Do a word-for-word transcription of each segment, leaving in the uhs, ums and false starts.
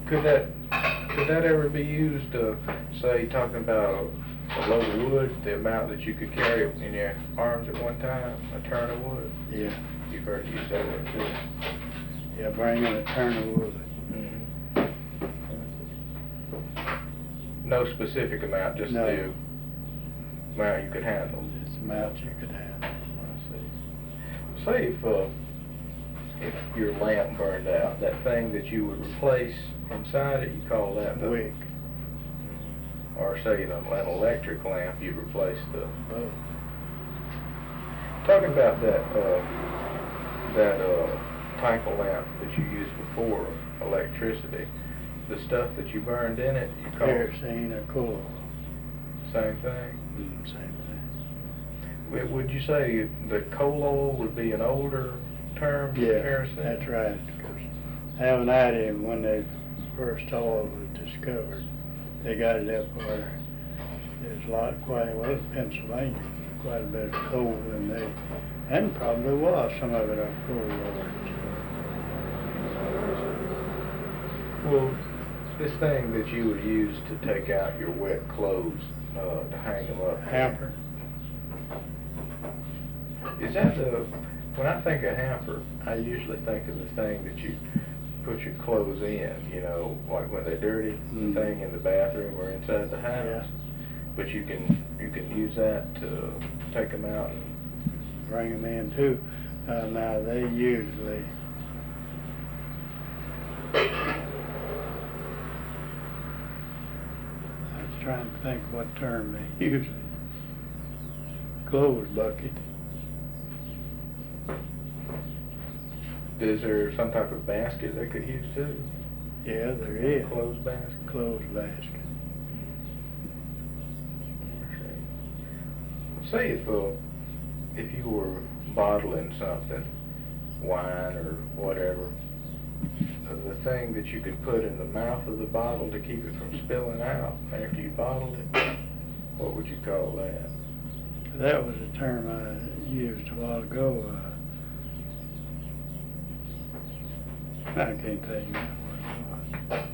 Could that could that ever be used to, say, talking about a load of wood, the amount that you could carry in your arms at one time, a turn of wood? Yeah. You've heard it used that word too. Yeah, bringing a turn of wood. Mm-hmm. No specific amount, just No. the amount you could handle. It's the amount you could handle. I see. Say if, uh, if your lamp burned out, that thing that you would replace inside it, you call that the... Wick. Or say an, an electric lamp, you'd replace the... Oh. Talking about that, uh, that, uh, type of lamp that you used before, electricity, the stuff that you burned in it, you call it Kerosene or coal. same thing? Mm, same thing. Would- Would you say that coal oil would be an older term than Yeah, kerosene? that's right, because I have an idea when they first oil was discovered, they got it up where there's a lot, quite, well, in Pennsylvania, quite a bit of coal in there, and probably was some of it on coal oil. Well, this thing that you would use to take out your wet clothes, uh, to hang them up. Hamper. Is that the, when I think of hamper, I usually think of the thing that you put your clothes in, you know, like when they're dirty, Mm. the thing in the bathroom or inside the house. Yeah. But you can, you can use that to take them out and... Bring them in too. Uh, now, they usually, I was trying to think what term they use. Clothes bucket. Is there some type of basket they could use too? Yeah, there is. Clothes basket? Clothes basket. Say if, uh, if you were bottling something, wine or whatever, uh, the thing that you could put in the mouth of the bottle to keep it from spilling out after you bottled it, what would you call that? That was a term I used a while ago. Uh, I can't tell you what it was.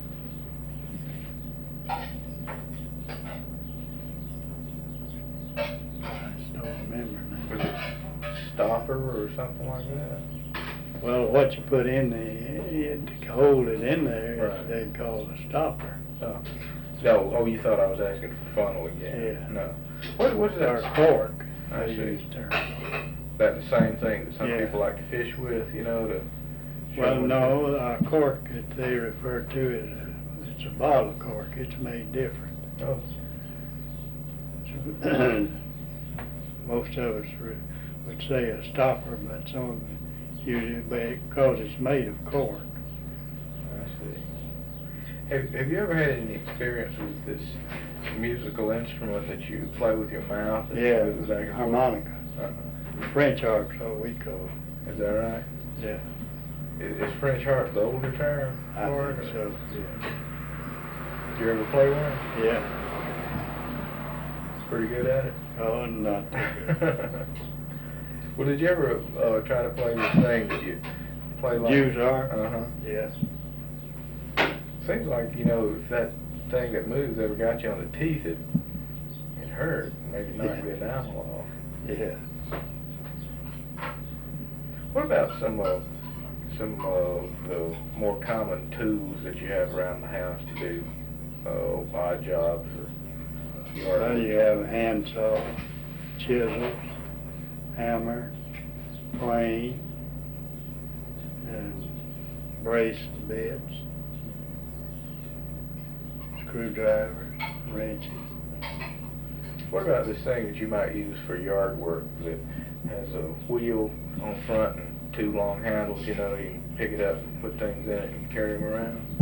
I just don't remember now. Was it stopper or something like that? Well, what you put in the, to hold it in there, Right. they call a stopper. Oh. No, oh, you thought I was asking for funnel again? Yeah. No. What, what's Or that? cork, I they see. use the term. That the same thing that some Yeah. people like to fish with, you know, to... show Well, what- no, a cork that they refer to as a, it's a bottle cork, it's made different. Oh, Most of us re- would say a stopper, but some of them usually, because it's made of cork. I see. Have, have you ever had any experience with this musical instrument that you play with your mouth? and Yeah, move it back and forth? harmonica. Uh-huh. French harp's what we call it. Is that right? Yeah, Is, is French harp the older term I for it? think or- so, yeah. Did you ever play one? Yeah, Pretty good at it? oh, not too good. Well, did you ever uh, try to play this thing that you play like... Jews are? Uh-huh. Yeah. Seems like, you know, if that thing that moves ever got you on the teeth, it, it hurt. Maybe knock Yeah. the enamel off. Yeah. What about some of some of the more common tools that you have around the house to do uh, odd jobs or yard Well, work? you have a handsaw, chisels, hammer, plane, and brace bits, screwdrivers, wrenches. What about this thing that you might use for yard work that has a wheel on front and two long handles, you know, you can pick it up and put things in it and carry them around?